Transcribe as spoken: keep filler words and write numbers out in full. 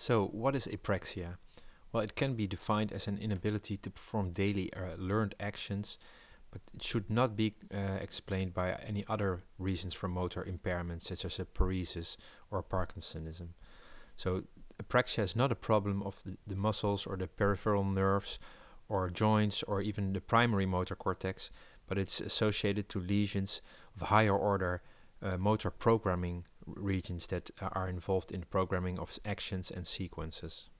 So, what is apraxia? Well, it can be defined as an inability to perform daily uh, learned actions, but it should not be uh, explained by any other reasons for motor impairment, such as a paresis or Parkinsonism. So, apraxia is not a problem of the, the muscles or the peripheral nerves or joints or even the primary motor cortex, but it's associated to lesions of higher order uh, motor programming regions that uh, are involved in the programming of actions and sequences.